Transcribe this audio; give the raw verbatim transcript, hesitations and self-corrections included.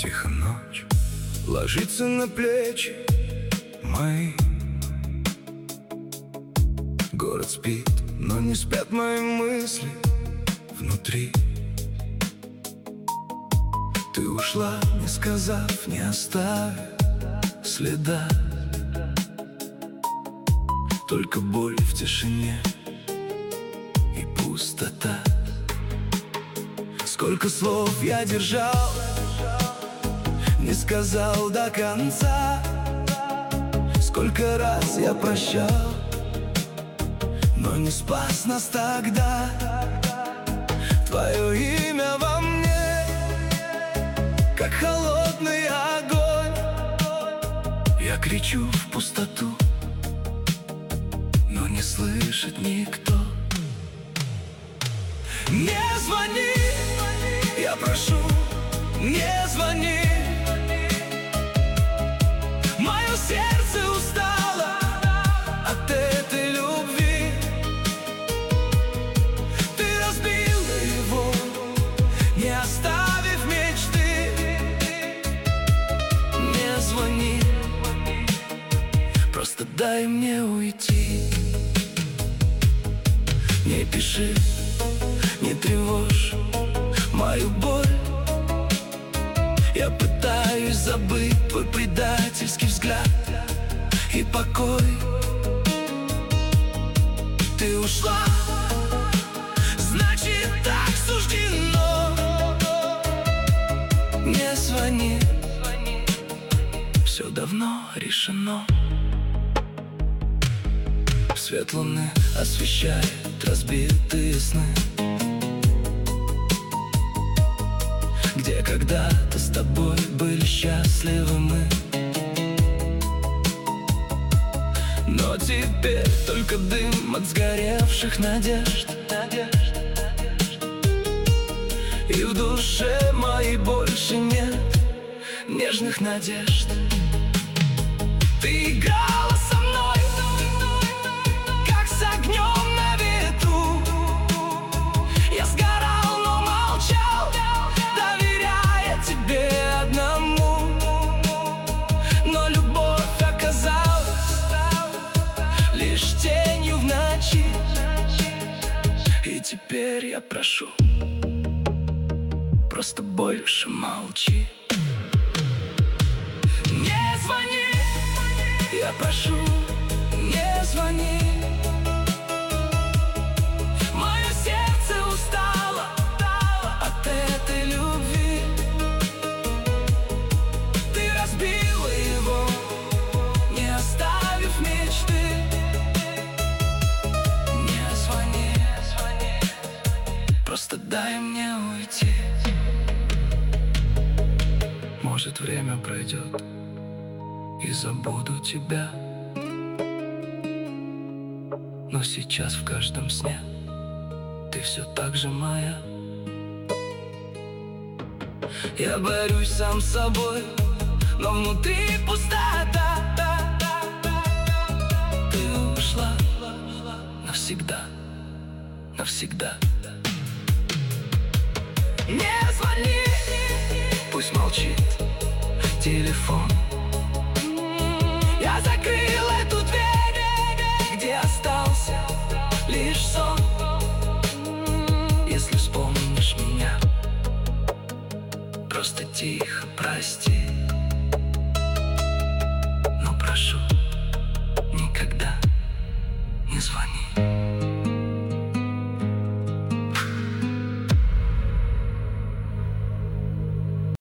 Тихо ночь ложится на плечи мои. Город спит, но не спят мои мысли внутри. Ты ушла, не сказав, не оставив следа. Только боль в тишине и пустота. Сколько слов я держал, не сказал до конца. Сколько раз я прощал, но не спас нас тогда. Твое имя во мне, как холодный огонь. Я кричу в пустоту, но не слышит никто. Не звони, я прошу, не звони. Мое сердце устало от этой любви. Ты разбила его, не оставив мечты. Не звони, просто дай мне уйти. Не пиши, не тревожь мою боль. Я пытаюсь забыть твой предательский взгляд и покой. Ты ушла, значит так суждено. Не звони, все давно решено. Свет луны освещает разбитые сны, где когда-то с тобой были счастливы мы. Но теперь только дым от сгоревших надежд. И в душе моей больше нет нежных надежд. Ты играла со мной, как с огнем на ветру. Я сгорал, но молчал, доверяя тебе одному. Но любовь оказалась лишь тенью в ночи. И теперь я прошу, просто больше молчи. Не звони, я прошу, не звони. Мое сердце устало от этой любви. Ты разбила его, не оставив мечты. Не звони, просто дай мне уйти. Может, время пройдет и забуду тебя, но сейчас в каждом сне ты все так же моя. Я борюсь сам с собой, но внутри пустота. Ты ушла навсегда, навсегда. Не звони, пусть молчит телефон. Я закрыл эту дверь, где остался лишь сон. Если вспомнишь меня, просто тихо прости, но прошу.